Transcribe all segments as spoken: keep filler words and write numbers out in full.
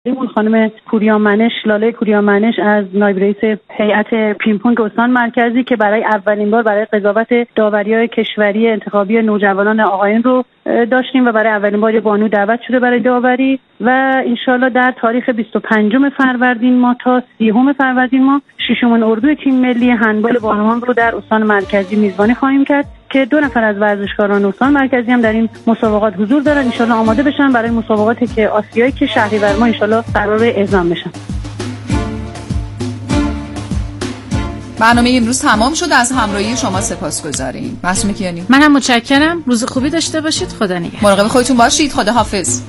اون خانم پوریامنش، لاله پوریامنش از نایب رئیس هیئت پینگ‌پونگ استان مرکزی که برای اولین بار برای قضاوت داوری‌های کشوری انتخابی نوجوانان آقایون رو داشتیم و برای اولین بار بانو دعوت شده برای داوری و انشالله در تاریخ بیست و پنجم فروردین ماه تا سیوم فروردین ماه ششمین اردوی تیم ملی هندبال بانوان رو در استان مرکزی میزبانی خواهیم کرد که دو نفر از ورزشکاران استان مرکزی هم در این مسابقات حضور دارن. انشالله آماده بشن برای مسابقاتی که آسیایی که شهریور ماه انشالله قرار اعزام بشن. برنامه امروز تمام شد. از همراهی شما سپاسگزاریم. معصومه کیانی. من هم متشکرم. روز خوبی داشته باشید. خدا نگهدار. مراقب خودتون باشید. خدا حافظ.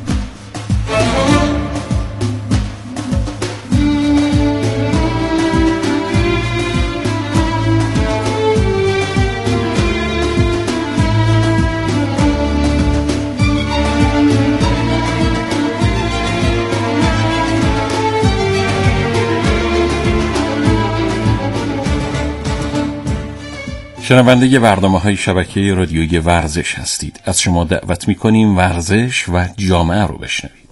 شنونده برنامه‌های شبکه رادیویی ورزش هستید. از شما دعوت می‌کنیم ورزش و جامعه رو بشنوید.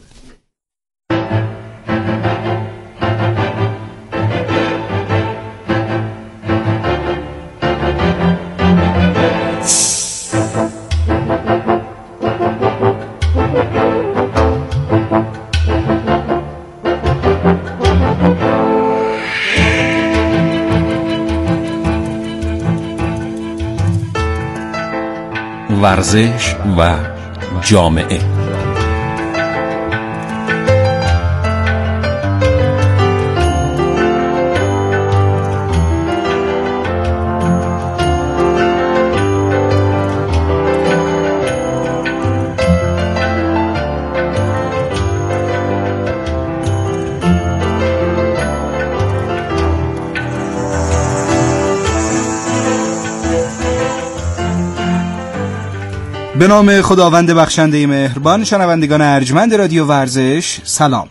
ورزش و جامعه. به نام خداوند بخشنده مهربان. شنوندگان ارجمند رادیو ورزش، سلام.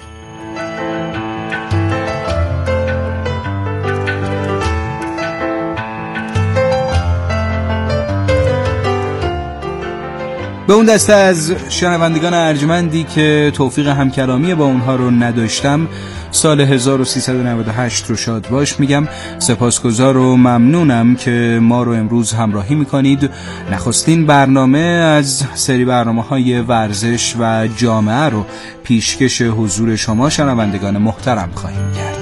به اون دسته از شنوندگان ارجمندی که توفیق همکلامی با اونها رو نداشتم، سال هزار و سیصد و نود و هشت رو شاد باش میگم. سپاسگزار و ممنونم که ما رو امروز همراهی میکنید. نخستین برنامه از سری برنامه‌های ورزش و جامعه رو پیشکش حضور شما شنوندگان محترم خواهیم کرد.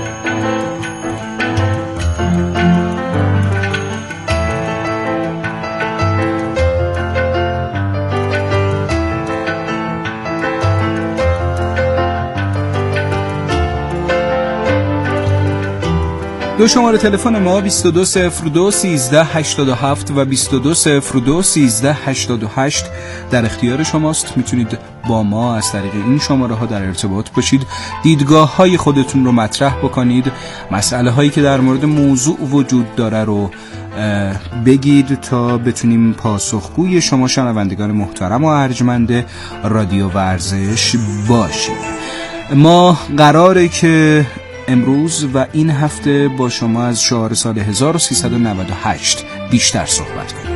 دو شماره تلفن ما بیست و دو صفر دو سیزده هشتاد و هفت و بیست و دو صفر دو سیزده هشتاد و هشت در اختیار شماست. میتونید با ما از طریق این شماره ها در ارتباط باشید، دیدگاه های خودتون رو مطرح بکنید، مسئله هایی که در مورد موضوع وجود داره رو بگید تا بتونیم پاسخگوی شما شنوندگان محترم و ارجمند رادیو ورزش باشیم. ما قراره که امروز و این هفته با شما از شعار سال هزار و سیصد و نود و هشت بیشتر صحبت کنیم.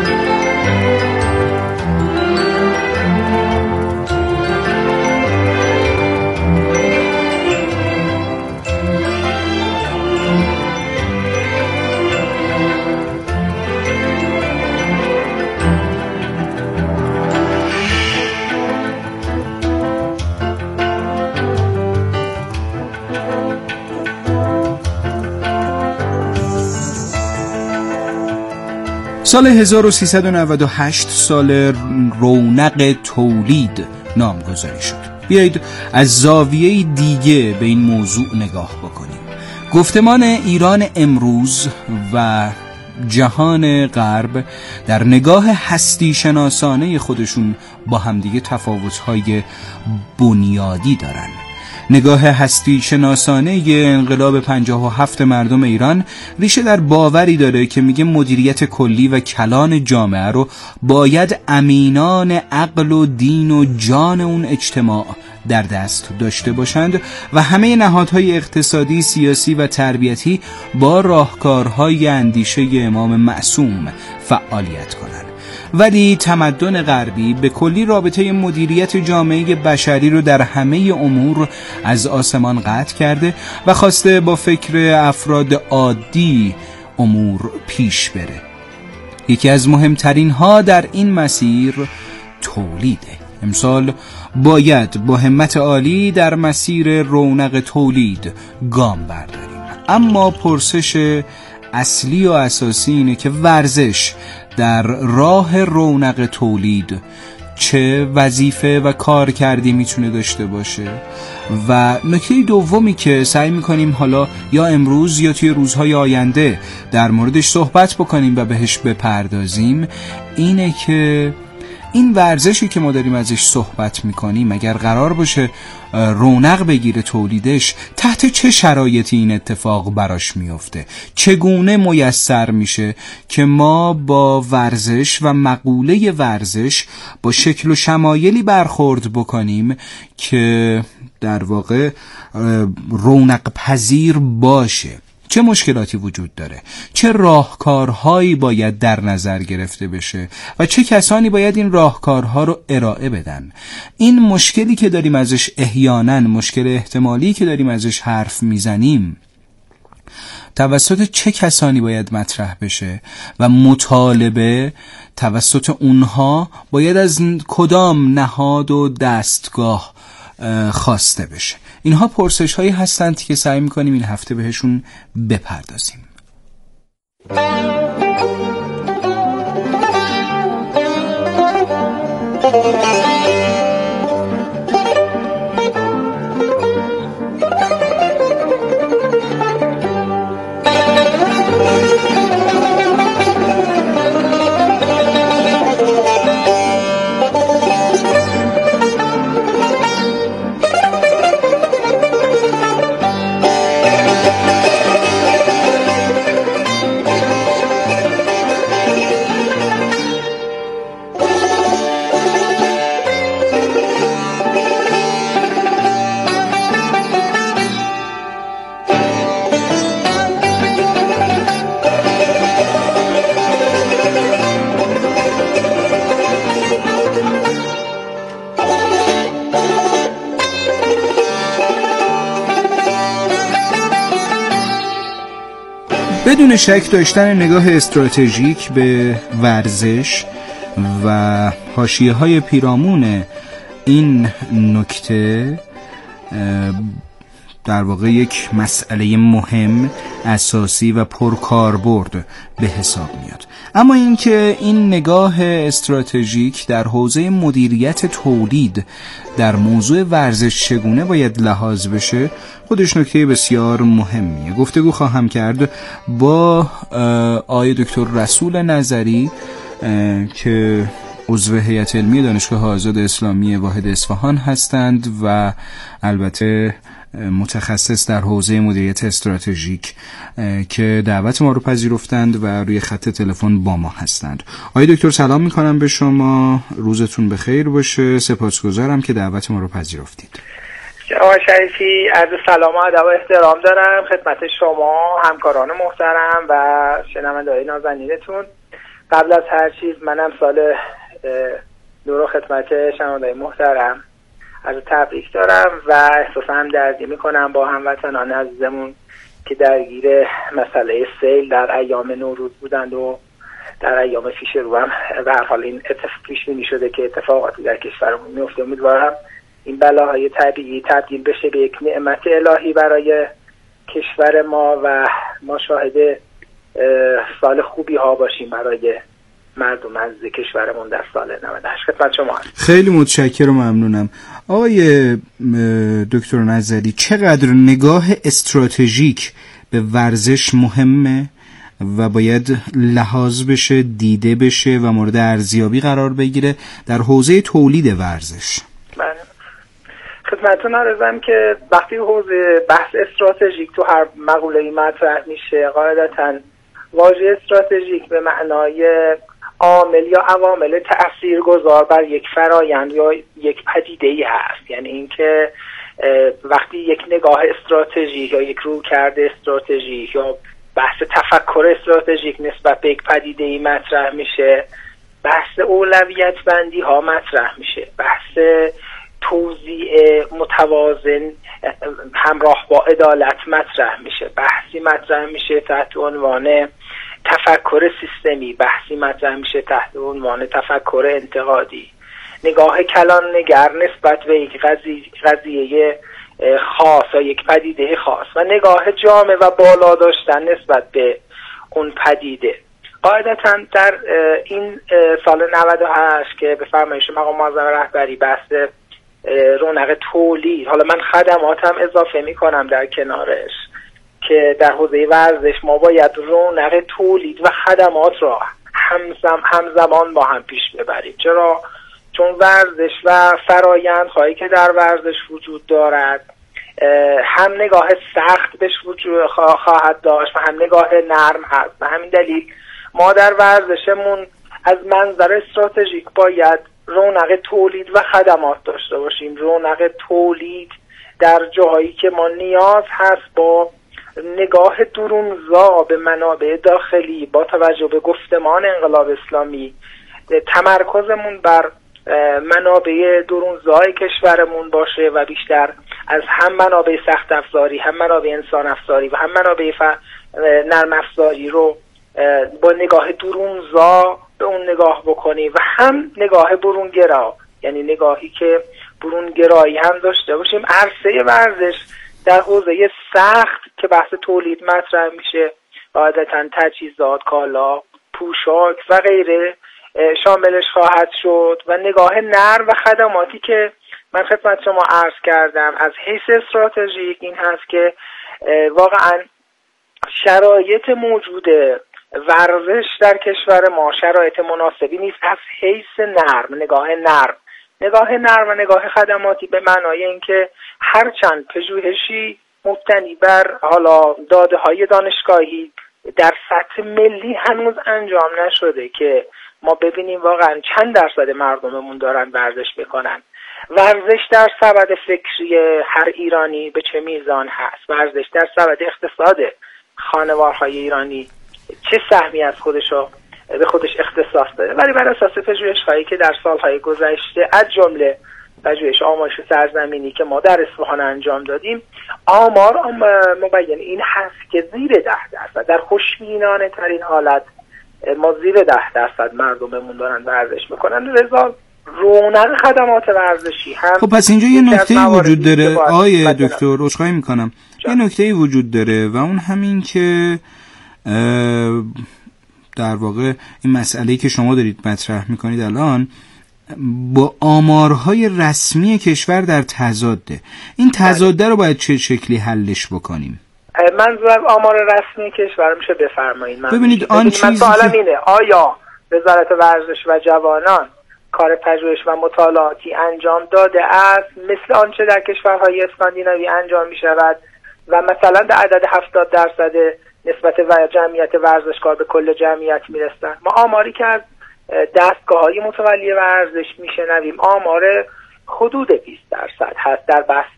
سال هزار و سیصد و نود و هشت سال رونق تولید نامگذاری شد. بیایید از زاویه دیگه به این موضوع نگاه بکنیم. گفتمان ایران امروز و جهان غرب در نگاه هستی شناسانه خودشون با همدیگه تفاوت‌های بنیادی دارن. نگاه هستی شناسانه انقلاب پنجاه و هفت مردم ایران ریشه در باوری داره که میگه مدیریت کلی و کلان جامعه رو باید امینان عقل و دین و جان اون اجتماع در دست داشته باشند و همه نهادهای اقتصادی، سیاسی و تربیتی با راهکارهای اندیشه امام معصوم فعالیت کنند. ولی تمدن غربی به کلی رابطه مدیریت جامعه بشری رو در همه امور از آسمان قطع کرده و خواسته با فکر افراد عادی امور پیش بره. یکی از مهمترین ها در این مسیر تولیده. امسال باید با همت عالی در مسیر رونق تولید گام برداریم. اما پرسش اصلی و اساسی اینه که ورزش در راه رونق تولید چه وظیفه و کار کردی میتونه داشته باشه. و نکته دومی که سعی میکنیم حالا یا امروز یا توی روزهای آینده در موردش صحبت بکنیم و بهش بپردازیم اینه که این ورزشی که ما داریم ازش صحبت میکنیم اگر قرار باشه رونق بگیره تولیدش، تحت چه شرایطی این اتفاق براش میفته، چگونه میسر میشه که ما با ورزش و مقوله ورزش با شکل و شمایلی برخورد بکنیم که در واقع رونق پذیر باشه. چه مشکلاتی وجود داره، چه راهکارهایی باید در نظر گرفته بشه و چه کسانی باید این راهکارها رو ارائه بدن. این مشکلی که داریم ازش احیانا مشکل احتمالی که داریم ازش حرف میزنیم توسط چه کسانی باید مطرح بشه و مطالبه توسط اونها باید از کدام نهاد و دستگاه خواسته بشه. اینها پرسش هایی هستند که سعی میکنیم این هفته بهشون بپردازیم. بدون شک داشتن نگاه استراتژیک به ورزش و حاشیه‌های پیرامون این نکته در واقع یک مسئله مهم، اساسی و پرکاربرد به حساب میاد. اما اینکه این نگاه استراتژیک در حوزه مدیریت تولید در موضوع ورزش چگونه باید لحاظ بشه خودش نکته بسیار مهمیه. گفتگو خواهم کرد با آقای دکتر رسول نظری که عضو هیئت علمی دانشگاه آزاد اسلامی واحد اصفهان هستند و البته متخصص در حوزه مدیریت استراتژیک که دعوت ما رو پذیرفتند و روی خط تلفن با ما هستند. آقای دکتر سلام میکنم به شما، روزتون بخیر باشه، سپاسگزارم که دعوت ما رو پذیرفتید. آقای شریفی، عرض سلام و ادب و احترام دارم خدمت شما، همکاران محترم و شنونده‌های نازنینتون. قبل از هر چیز منم سال نو رو خدمت شنونده‌های محترم از تبریک دارم و احساس همدردی میکنم با هموطنان عزیزمون که درگیر مسئله سیل در ایام نوروز بودند و در ایام پیش رو هم به هر حال این اتفاق پیش بینی شده که اتفاقاتی در کشورمون میفته. امیدوارم این بلاهای طبیعی تبدیل بشه به یک نعمت الهی برای کشور ما و ما شاهد سال خوبی ها باشیم برای مردم از کشورمون در سال نود و هشت. خدمت شما هست. خیلی متشکرم و ممنونم. آقای دکتر نظری، چقدر نگاه استراتژیک به ورزش مهمه و باید لحاظ بشه، دیده بشه و مورد ارزیابی قرار بگیره در حوزه تولید ورزش؟ بله، خدمتتون عرضم که وقتی حوزه بحث استراتژیک تو هر مقوله‌ای مطرح میشه قاعدتاً واژه استراتژیک به معنای عامل یا عوامل تأثیرگذار بر یک فرایند یا یک پدیده‌ای هست. یعنی اینکه وقتی یک نگاه استراتژیک یا یک رویکرد استراتژیک یا بحث تفکر استراتژیک نسبت به یک پدیده‌ای مطرح میشه، بحث اولویت بندی ها مطرح میشه، بحث توزیع متوازن همراه با عدالت مطرح میشه، بحثی مطرح میشه تحت عنوان تفکر سیستمی، بحثی مطرح میشه تحت عنوان تفکر انتقادی، نگاه کلان نگر نسبت به یک قضیه خاص یا یک پدیده خاص و نگاه جامع و بالا داشتن نسبت به اون پدیده. قاعدتا در این سال نود و هشت که به فرمایش مقام معظم رهبری بحث رونق تولید، حالا من خدماتم اضافه می کنم در کنارش، که در حوزه ورزش ما باید رونق تولید و خدمات را همزم همزمان با هم پیش ببریم. چرا؟ چون ورزش و فرایندهایی که در ورزش وجود دارد هم نگاه سخت بهش وجود خواهد داشت و هم نگاه نرم هست. به همین دلیل ما در ورزشمون از منظر استراتژیک باید رونق تولید و خدمات داشته باشیم. رونق تولید در جاهایی که ما نیاز هست با نگاه درونزا به منابع داخلی، با توجه به گفتمان انقلاب اسلامی، تمرکزمون بر منابع درونزای کشورمون باشه و بیشتر از هم منابع سخت افزاری، هم منابع انسان افزاری و هم منابع ف... نرم افزاری رو با نگاه درونزا به اون نگاه بکنیم و هم نگاه برونگرا، یعنی نگاهی که برونگرایی هم داشته باشیم. عرصه ورزش در حوزه سخت که بحث تولید مطرح میشه، قاعدتا تجهیزات، کالا، پوشاک و غیره شاملش خواهد شد و نگاه نرم و خدماتی که من خدمت شما عرض کردم از حیث استراتژیک این هست که واقعا شرایط موجود ورزش در کشور ما شرایط مناسبی نیست. از حیث نرم، نگاه نرم نگاه نرم و نگاه خدماتی به معنای اینکه هرچند پژوهشی مبتنی بر حالا داده های دانشگاهی در سطح ملی هنوز انجام نشده که ما ببینیم واقعا چند درصد مردممون دارن ورزش میکنن، ورزش در سبد فکری هر ایرانی به چه میزان هست، ورزش در سبد اقتصاد خانوارهای ایرانی چه سهمی از خودشو به خودش اختصاص داره. ولی بر اساس پژوهش‌هایی که در سالهای گذشته از جمله پژوهش آمارش سرزمینی که ما در اصفهان انجام دادیم، آمار مبین این هست که زیر ده درصد در خوشبینانه ترین حالت ما زیر ده درصد مردممون دارن ورزش میکنن. لذا رونق خدمات ورزشی هم خب پس اینجا یه نکته وجود داره آیه دکتر، عذرخواهی میکنم، یه نکته وجود داره و اون همین که در واقع این مسئله‌ای که شما دارید مطرح میکنید الان با آمارهای رسمی کشور در تضاده. این تضاده رو باید چه شکلی حلش بکنیم؟ منظورم آمار رسمی کشور میشه بفرمایید. ببینید آن چیزی که اینه آیا وزارت ورزش و جوانان کار پژوهش و مطالعاتی انجام داده است مثل آنچه در کشورهای اسکاندیناوی انجام میشود و مثلا به عدد هفتاد درصد نسبت و جمعیت ورزشکار به کل جمعیت میرسن؟ ما آماری که از دستگاه‌های متولی ورزش میشنویم آمار حدود بیست درصد هست در بحث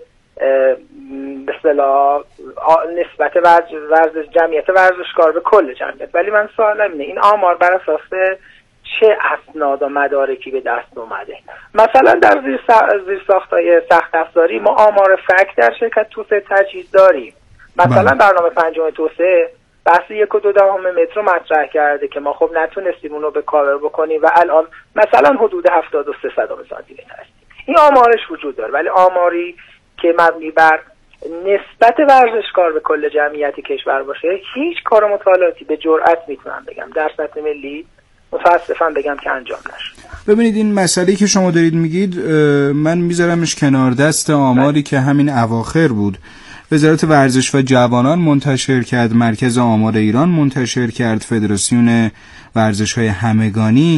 به اصطلاح نسبت ورزش جمعیت ورزشکار به کل جمعیت. ولی من سوالم اینه این آمار بر اساس چه اسناد و مدارکی به دست اومده؟ مثلا در زیر ساختای سخت افزاری ما آمار فک در شرکت توسعه تجهیز داریم. مثلا برنامه پنجم توسعه بحث یک و دو دهم متر مطرح کرده که ما خب نتونستیم اونو به کاور بکنیم و الان مثلا حدود هفتاد و سه صدم سانتی متر هستیم. این آمارش وجود داره، ولی آماری که مبنی بر نسبت ورزشکار به کل جمعیت کشور باشه هیچ کار مطالعاتی به جرئت میتونم بگم در سطح ملی متاسفم بگم که انجام نشد. ببینید این مسئله‌ای که شما دارید میگید من میذارمش کنار دست آماری که همین اواخر بود وزارت ورزش و جوانان منتشر کرد، مرکز آمار ایران منتشر کرد، فدراسیون ورزش‌های همگانی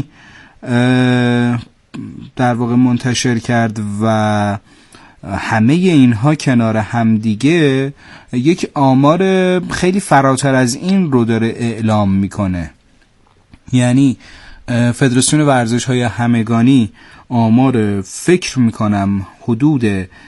در واقع منتشر کرد و همه اینها کنار همدیگه یک آمار خیلی فراتر از این رو داره اعلام میکنه. یعنی فدراسیون ورزش‌های همگانی آمار فکر میکنم حدود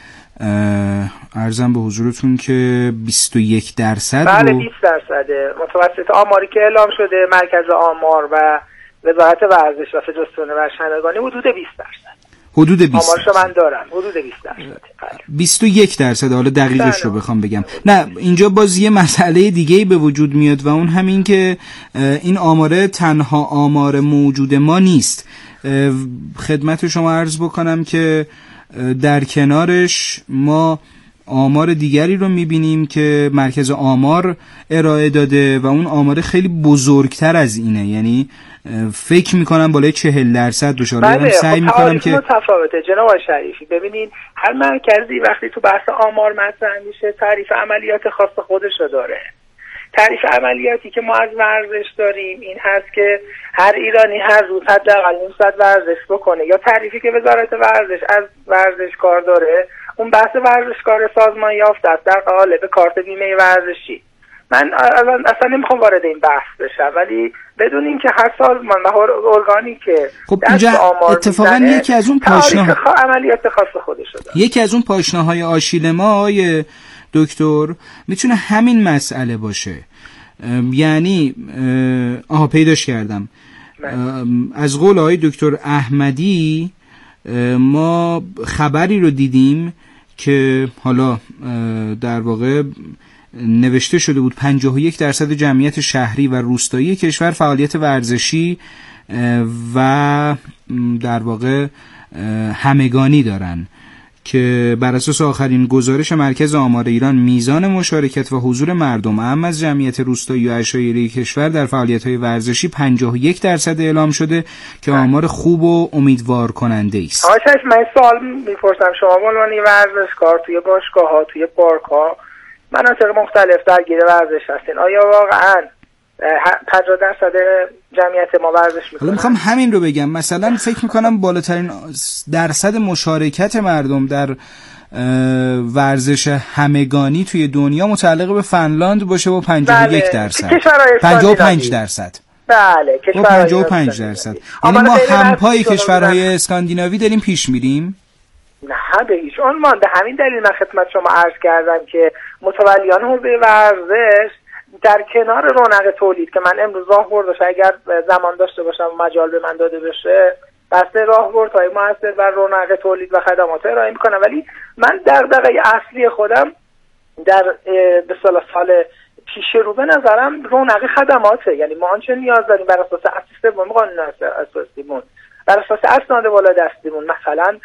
ارزم به حضورتون که بیست و یک درصد بله بیست درصد متوسط آماری که اعلام شده مرکز آمار و وزارت ورزش و فدراسیون ورزش همگانی حدود بیست درصد. حدود بیست آمارشو من دارم. حدود بیست درصد. بیست و یک درصد. حالا دقیقش رو بخوام بگم. نه اینجا باز یه مسئله دیگه‌ای به وجود میاد و اون همین که این آماره تنها آمار موجود ما نیست. خدمت شما عرض بکنم که در کنارش ما آمار دیگری رو میبینیم که مرکز آمار ارائه داده و اون آمار خیلی بزرگتر از اینه، یعنی فکر میکنم بالای چهل درصد بشه. بله، سعی میکنم که متفاوته جناب شریفی. ببینین هر مرکزی وقتی تو بحث آمار مطرح میشه تعریف عملیات خاص خودشو داره. تعریف عملیاتی که ما از ورزش داریم این هست که هر ایرانی هر روز حداقل نیم ساعت ورزش بکنه، یا تعریفی که وزارت ورزش از ورزشکار داره اون بحث ورزشکار سازمان یافته است در قالب کارت بیمه ورزشی. من اصلا نمیخوام وارد این بحث بشم، ولی بدون این که هر سازمان و هر ارگانی که خب اینجا اتفاقا یکی از اون پاشنه عملیات خاص خودش داره. یکی از اون پاشنه‌های آشیل ما آقای دکتر میتونه همین مسئله باشه. یعنی آها پیداش کردم. از قول آقای دکتر احمدی ما خبری رو دیدیم که حالا در واقع نوشته شده بود پنجاه و یک درصد جمعیت شهری و روستایی کشور فعالیت ورزشی و در واقع همگانی دارن، که بر اساس آخرین گزارش مرکز آمار ایران میزان مشارکت و حضور مردم اعم از جمعیت روستایی و عشایری کشور در فعالیت‌های ورزشی پنجاه و یک درصد اعلام شده که آمار خوب و امیدوار کننده است. آقای شریف من سوال میپرسم، شما به عنوان ورزشکار توی باشگاه‌ها، توی پارک‌ها، مناطق مختلف درگیر ورزش هستین، آیا واقعاً پنجاه درصد جمعیت ما ورزش میکنن؟ حالا میخوام همین رو بگم. مثلا فکر میکنم بالاترین درصد مشارکت مردم در ورزش همگانی توی دنیا متعلق به فنلاند باشه با پنجاه و یک درصد. پنجاه و پنج درصد. بله کشورهای پنجاه و پنج درصد. یعنی ما همپای کشورهای اسکاندیناوی داریم پیش میریم. نه به هیچ عنوان. به همین دلیل من خدمت شما عرض کردم که متولیان حوزه ورزش در کنار رونق تولید که من امروز راهبردش اگر زمان داشته باشم و مجال به من داده بشه بسته راهبردهای موثر بر رونق تولید و خدمات ارائه میکنم، ولی من دغدغه اصلی خودم در به سال سال پیش رو به نظرم رونق خدماته. یعنی ما آنچه نیاز داریم بر اساس اساس سوم قانون اساسیمون، بر اساس اسناد بالا دستیمون، مثلا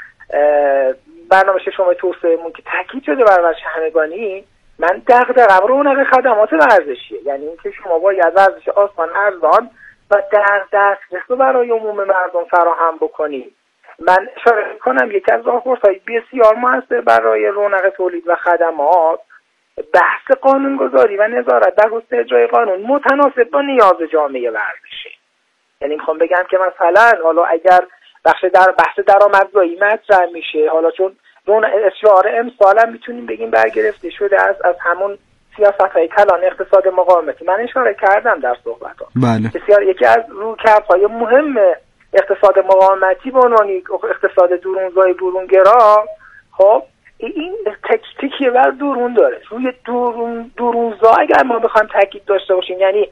برنامه شما توسعه‌مون که تاکید شده بر ورزش همگانی، من دغدغه‌ام رونق خدمات ورزشیه. یعنی اینکه شما باید ورزش آسان، ارزان و در دسترس برای عموم مردم فراهم بکنید. من اشاره می‌کنم یکی از راهبردهای بسیار موثر برای رونق تولید و خدمات بحث قانونگذاری و نظارت بر حسن اجرای قانون متناسب با نیاز جامعه ورزشی. یعنی میخوام بگم که مثلا حالا اگر بخش در بحث درآمدزایی مطرح میشه، حالا چون اون اشعار امسال هم میتونیم بگیم برگرفته شده از از همون سیاست‌های کلان اقتصاد مقاومتی. من اشاره کردم در صحبتام. بله. بسیار یکی از رویکردهای مهم اقتصاد مقاومتی به عنوان اقتصاد درونزای برونگرا، خب این تکیه بر درون داره. روی درون درونزا اگر ما بخوایم تاکید داشته باشیم، یعنی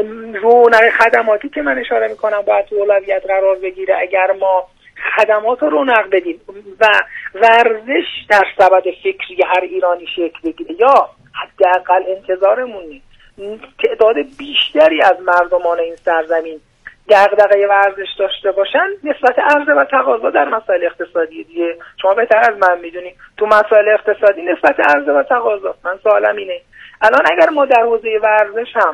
رونق خدماتی که من اشاره میکنم باید تو اولویت قرار بگیره. اگر ما خدمات رو رونق بدیم و ورزش در سبد فکری هر ایرانی شکل بگیره، یا حداقل انتظارمون تعداد بیشتری از مردمان این سرزمین دغدغه ورزش داشته باشن، نسبت عرضه و تقاضا در مسائل اقتصادی دیگه شما بهتر از من میدونی تو مسائل اقتصادی نسبت عرضه و تقاضا. من سوالم اینه الان اگر ما در حوزه ورزش هم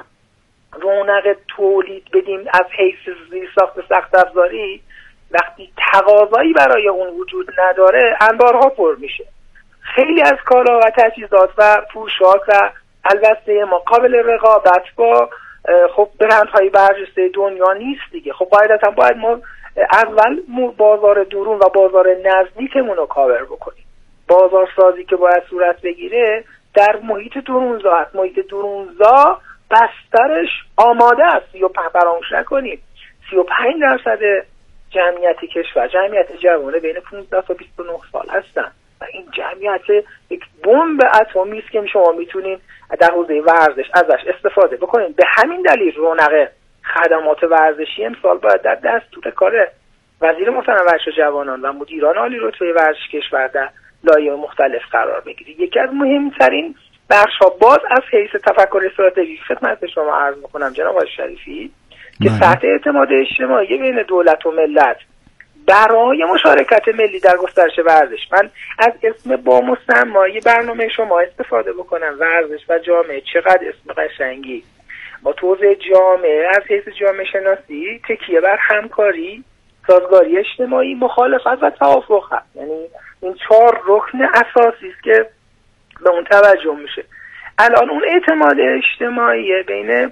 رونق تولید بدیم از حیث زیرساخت سخت افزاری، وقتی تقاضایی برای اون وجود نداره انبارها پر میشه. خیلی از کالا و تجهیزات و پوشاک و البته ما قابل رقابت با خب برندهای برجسته دنیا نیست دیگه. خب قاعدتا باید ما اول بازار درون و بازار نزدیکمون رو کاور بکنیم. بازار سازی که باید صورت بگیره در محیط درونزا هست. محیط درونزا بسترش آماده است. سی و پنج فراموش نکنیم سی و پنج درصد جمعیت کشور جمعیت جوانه بین پانزده تا بیست و نه سال هستن و این جمعیت یک بمب اتمی است که شما میتونین در حوزه ورزش ازش استفاده بکنین. به همین دلیل رونق خدمات ورزشی امسال باید در دستور کار وزیر محترم ورزش و جوانان و مدیران عالی رتبه ورزش کشور در لایه‌های مختلف قرار بگیره. یکی از مهمترین بخش‌ها باز از حیث تفکر استراتژیک خدمت شما عرض می‌کنم جناب آقای شریفی که سطح اعتماد اجتماعی بین دولت و ملت برای مشارکت ملی در گسترش ورزش، من از اسم با مسمای برنامه شما استفاده بکنم، ورزش و جامعه، چقدر اسم قشنگی. ما توزیع جامعه از حیث جامعه شناسی تکیه بر همکاری، سازگاری اجتماعی، مخالفت و توافق هست. یعنی این چهار رکن اساسی است که به اون توجه میشه. الان اون اعتماد اجتماعی بین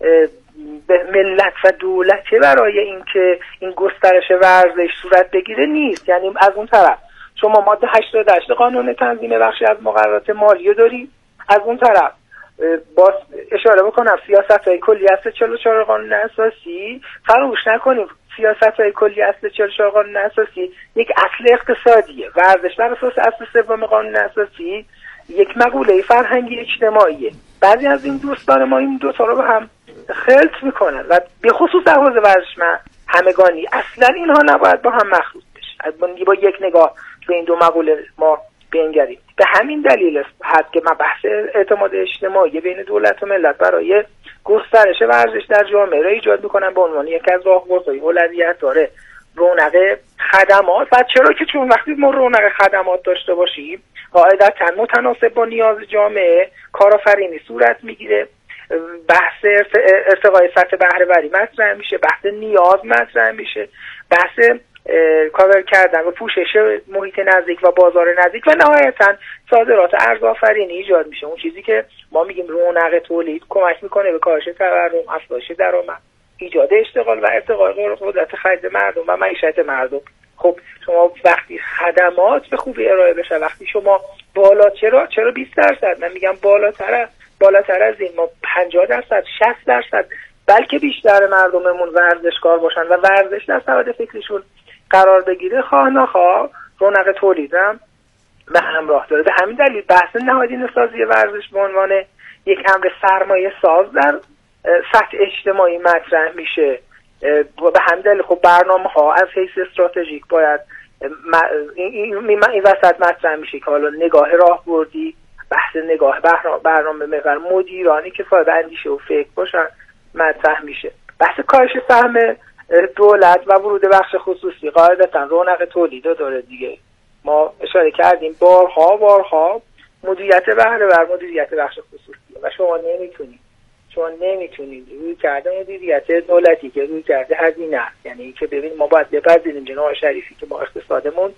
به ملت و دولت برای اینکه این گسترش ورزش صورت بگیره نیست. یعنی از اون طرف شما ماده هشتاد و هشت قانون تنظیم بخشی از مقررات مالی داری، از اون طرف باز اشاره بکنم سیاست‌های کلی اصل چهل و چهار قانون اساسی، فراموش نکنیم سیاست‌های کلی اصل چهل و چهار قانون اساسی یک اصل اقتصادیه. ورزش بر اساس اصل سوم قانون اساسی یک مقوله فرهنگی اجتماعیه. بعضی از این دوستان ما این دو تا رو به هم خلط میکنن و به خصوص در حوزه ورزش همگانی اصلا اینها نباید با هم مخلوط بشه. با یک نگاه به این دو مقوله ما بنگریم. به همین دلیل هست که من بحث اعتماد اجتماعی بین دولت و ملت برای گسترش ورزش در جامعه را ایجاد میکنن به عنوان یکی از راهبردهای اولویت داره رونق خدمات. و چرا که چون وقتی ما رونق خدمات داشته باشیم قاعدتاً متناسب با نیاز جامعه کارآفرینی صورت میگیره، بحث ارتقای سطح بهره وری مطرح میشه، بحث نیاز مطرح میشه، بحث کاور کردن و پوشش محیط نزدیک و بازار نزدیک و نهایتاً صادرات ارز آفرینی ایجاد میشه. اون چیزی که ما میگیم رونق تولید کمک میکنه به کاهش تورم، افزایش درآمد، ایجاد اشتغال و ارتقای قدرت خرید مردم و معیشت مردم. خب شما وقتی خدمات به خوبی ارائه بشه، وقتی شما بالا چرا چرا بیست درصد، من میگم بالاتر بالاتر از این، ما پنجاه درصد شصت درصد بلکه بیشتر مردممون ورزشکار باشن و ورزش در سبد فکریشون قرار بگیره، خواه نخواه رونق تولیدم به همراه داره. به همین دلیل بحث نهادینه سازی ورزش به عنوان یک امر سرمایه ساز در سطح اجتماعی مطرح میشه. و به همین دلیل خب برنامه ها از حیث استراتژیک باید این, این, این وسط مطرح میشه که حالا نگاه راهبردی، بحث نگاه برنامه محور، مدیرانی که صاحب اندیشه و فکر باشن مطرح میشه. بحث کاهش سهم دولت و ورود بخش خصوصی قاعدتا رونق تولید داره دیگه. ما اشاره کردیم بارها بارها مدیریت بهره ور مدیریت بخش خصوصی و شما نمیتونید شما نمیتونید روی کرده مدیریت دولتی که روی کرده هزینه است. یعنی که ببین ما باید بپذیریم جناب شریفی که ما اقتصادمون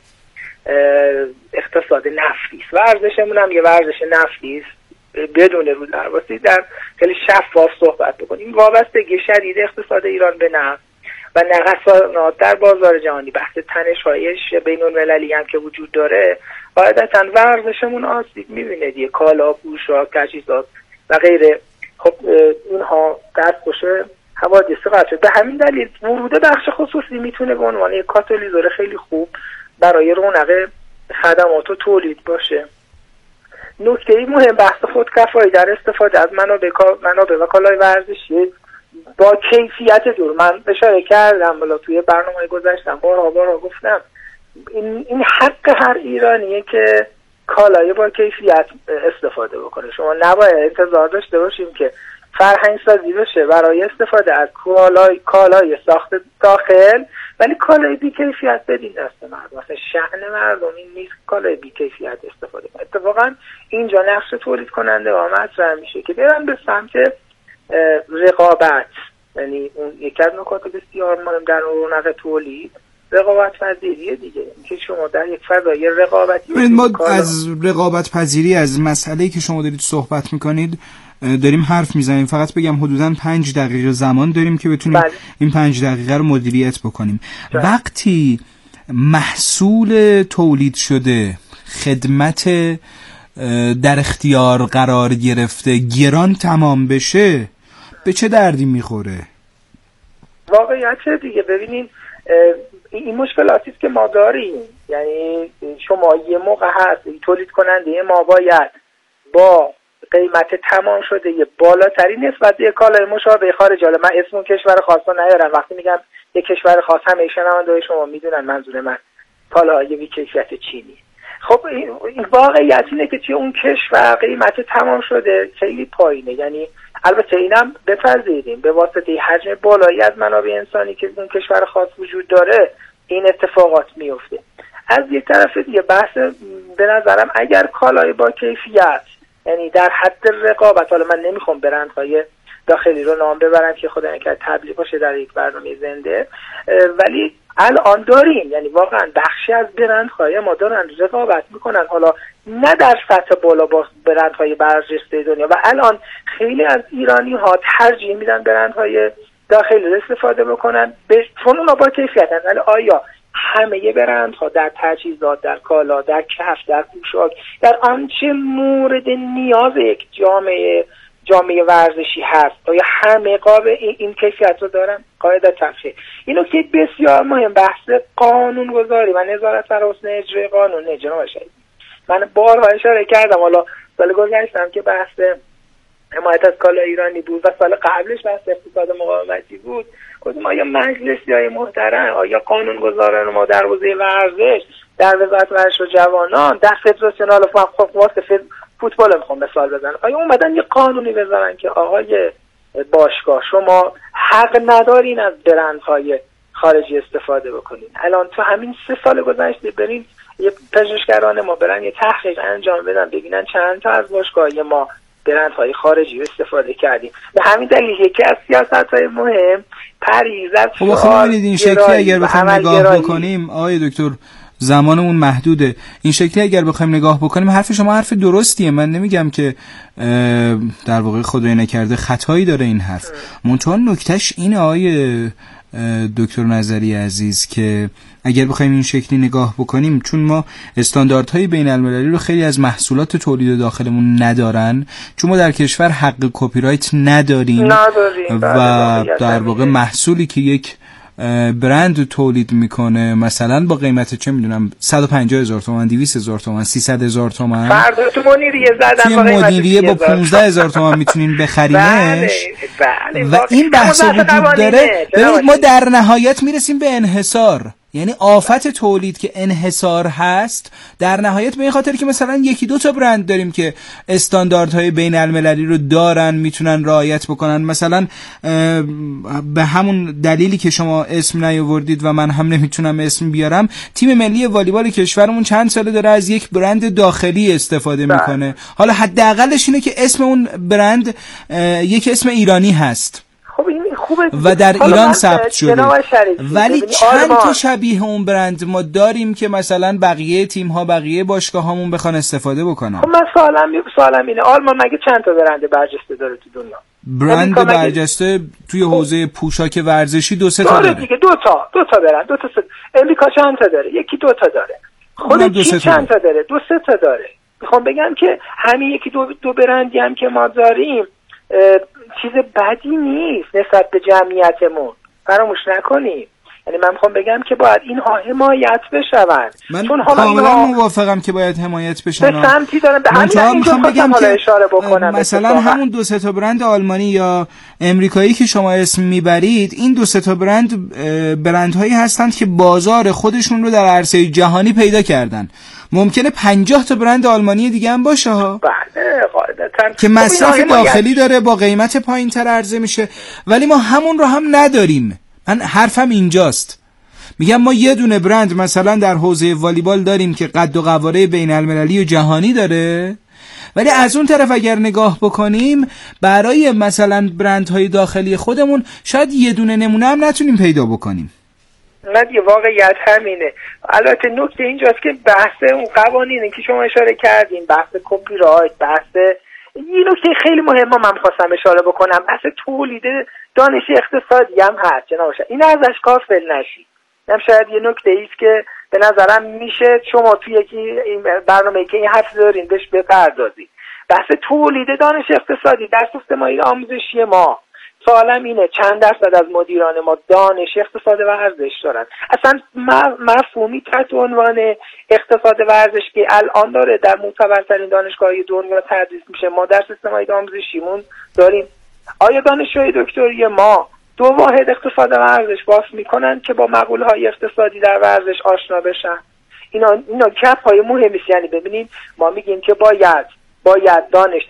اقتصاد نفتی است، ورزشمون هم یه ورزش نفتی است بدون رو درواسی در خیلی شفاف صحبت بکنیم. وابستگی شدید اقتصاد ایران به نفت و نقصانات در بازار جهانی، بحث تنش‌های بین المللی هم که وجود داره، قاعدتاً ورزشمون آسیب می‌بینه دیگه. کالا، پوشاک، تجهیزات و غیره، خب اینها دستخوش حوادث قطع شد. به همین دلیل ورود بخش خصوصی میتونه به عنوان یک کاتالیزور خیلی خوب برای رونق خدمات و تولید باشه. نکته مهم بحث خودکفایی در استفاده از منابع منابع و کالای ورزشی با کیفیت دور. من اشاره کردم بالا توی برنامه گذاشتم بارها بارها گفتم این این حق هر ایرانیه که کالای با کیفیت استفاده بکنه. شما نباید انتظار داشته باشیم که فرهنگ سازی بشه برای استفاده از کالای کالای ساخت داخل ولی کالای بی کیفیت بدین دست مردم. مثلا شأن مردم این نیست کالای بی کیفیت استفاده کنه. اتفاقا اینجا نقش تولید کننده ها مطرح میشه که برن به سمت رقابت. یعنی اون یکی از نکات بسیار مهم در رونق تولید رقابت پذیریه دیگه، که شما در یک فضای رقابتی ما از رقابت پذیری، از مسئله‌ای که شما دارید صحبت میکنید داریم حرف میزنیم. فقط بگم حدوداً پنج دقیقه زمان داریم که بتونیم بله. این پنج دقیقه رو مدیریت بکنیم. بله. وقتی محصول تولید شده خدمت در اختیار قرار گرفته گران تمام بشه به چه دردی میخوره؟ واقعیت دیگه ببینید این مشکلاتی است که ما داریم. یعنی شما یه موقع هست تولید کننده ما باید با قیمت تمام شده یه بالاترین نسبت به کالای مشابه خارج. حالا من اسم اون کشور خاص رو نیارم، وقتی میگم یه کشور خاص همه شنونده‌های شما میدونن منظور من کالاهای بی‌کیفیت چینی. خب این واقعیت اینه که توی اون کشور قیمت تمام شده خیلی پایینه. یعنی البته اینم بپذیریم به واسطه حجم بالایی از منابع انسانی که اون کشور خاص وجود داره این اتفاقات میفته. از یک طرف دیگه بحث به نظرم اگر کالای با کیفیت، یعنی در حد رقابت، حالا من نمیخوام برندهای داخلی رو نام ببرم که خدا نکنه تبلیغ باشه در یک برنامه زنده، ولی الان داریم، یعنی واقعا بخشی از برندهای ما دارن رقابت میکنن، حالا نه در سطح بالا با برندهای برجسته دنیا، و الان خیلی از ایرانی ها ترجیح میدن برندهای داخلی رو استفاده بکنن چون اونا با کیفیتن. ولی آیا همه برندها در تجهیزات، در کالا، در کفش، در پوشاک، در آنچه مورد نیاز یک جامعه جامعه ورزشی هست، آیا همه قابل این, این کیفیت رو دارن؟ قاعدتا خیر. اینو که بسیار مهم بحث قانون گذاری و نظارت بر حسن اجرای قانون جناب شهید. من بارها اشاره کردم، حالا سال گذشتم که بحث حمایت از کالای ایرانی بود و سال قبلش بحث اقتصاد مقاومتی بود. گفتم آیا مجلسی‌های محترم، آیا قانونگذاران ما در حوزه ورزش، در وزارت ورزش و جوانان، در فدراسیون فوتبال میخوام مثال بزنم، آیا اومدن یه قانونی بذارن که آقای باشگاه شما حق ندارین از برندهای خارجی استفاده بکنین؟ الان تو همین سه سال گذشته برین یه پژوهشگران ما برن یه تحقیق انجام بدن ببینن چند تا از باشگاه‌های ما برندهای خارجی رو استفاده کردیم. به همین دلیل یکی از سیاست‌های مهم پرهیز از خب خب ببینید این شکلی اگر بخوایم نگاه بکنیم آقای دکتر زمانمون محدوده، این شکلی اگر بخوایم نگاه بکنیم حرف شما حرف درستیه، من نمیگم که در واقع خدای نکرده خطایی داره این حرف، منتها نکتهش اینه آقای دکتر نظری عزیز که اگر بخوایم این شکلی نگاه بکنیم، چون ما استانداردهای بین المللی رو خیلی از محصولات تولید داخلمون ندارن، چون ما در کشور حق کپی رایت نداریم, نداریم و در واقع محصولی که یک برند تولید میکنه مثلا با قیمت چه میدونم صد و پنجاه هزار تومان، دویست هزار تومان، سیصد هزار تومان، فردا تو مدیریه زدن با قیمت مدیریه با پانزده هزار تومان میتونین بخرینش. بله، بله، و این بحث وجود داره. ببینید ما در نهایت میرسیم به انحصار، یعنی آفت تولید که انحصار هست در نهایت، به این خاطر که مثلا یکی دو تا برند داریم که استانداردهای بین المللی رو دارن میتونن رعایت بکنن. مثلا به همون دلیلی که شما اسم نیاوردید و من هم نمیتونم اسم بیارم، تیم ملی والیبال کشورمون چند ساله داره از یک برند داخلی استفاده میکنه. حالا حداقلش اینه که اسم اون برند یک اسم ایرانی هست. خب این خوبه و در ایران ثبت شده، ولی چند تا شبیه اون برند ما داریم که مثلا بقیه تیم ها، بقیه باشگاه هامون بخوان استفاده بکنن. خب من سوالم سوالم اینه، آلمان مگه چند تا برند برجسته داره تو دنیا؟ برند برجسته توی حوزه پوشاک ورزشی دو سه تا داره دیگه، دو تا دو تا برند، دو تا سه. امریکا چند تا داره؟ یکی دو تا داره. خود چین چند تا داره؟ دو سه تا داره. میخوام بگم که همین یکی دو دو برندی هم که ما داریم چیز بدی نیست نسبت به جمعیتمون، فراموش نکنیم. یعنی من میخوام بگم که باید اینها حمایت بشون. من چون حالا کاملا موافقم که باید حمایت بشن. به سمتی دارن به همین میخوام بگم که اشاره بکنم مثلا همون دو سه تا برند آلمانی یا امریکایی که شما اسم میبرید، این دو سه تا برند برندهایی هستند که بازار خودشون رو در عرصه جهانی پیدا کردن. ممکنه پنجاه تا برند آلمانی دیگه هم باشه ها، بله قاعدتاً، که مصرف داخلی داره با قیمت پایین‌تر عرضه میشه، ولی ما همون رو هم نداریم. من حرفم اینجاست، میگم ما یه دونه برند مثلا در حوزه والیبال داریم که قد و قواره بین المللی و جهانی داره، ولی از اون طرف اگر نگاه بکنیم برای مثلا برندهای داخلی خودمون شاید یه دونه نمونه هم نتونیم پیدا بکنیم. نه دیگه واقعیت همینه. البته نکته اینجاست که بحث اون قوانینی که شما اشاره کردین، بحث کپی رایت، بحث این نکته خیلی مهمه من خواستم اشاره بکنم، بحث تولید دانش اقتصادی هم هست جناب شهید. این ازش غافل نشید. هم شاید یه نکته ایست که به نظرم میشه شما توی یکی این برنامه‌ای که این حرف دارین بهش بپردازید. بحث تولید دانش اقتصادی در سیستم‌های آموزشی ما سوالم اینه چند درصد از مدیران ما دانش اقتصاد ورزش دارن؟ اصلا مفهومی تحت عنوان اقتصاد ورزش که الان داره در معتبرترین دانشگاه‌های دنیا تدریس میشه، ما در سیستم‌های آموزشیمون داریم. آیا دانشجوی دکتری ما دو واحد اقتصاد ورزش باز میکنن که با مقوله‌های اقتصادی در ورزش آشنا بشن؟ اینا اینا کپ های مهمی است. یعنی ببینید ما میگیم که باید باید دانش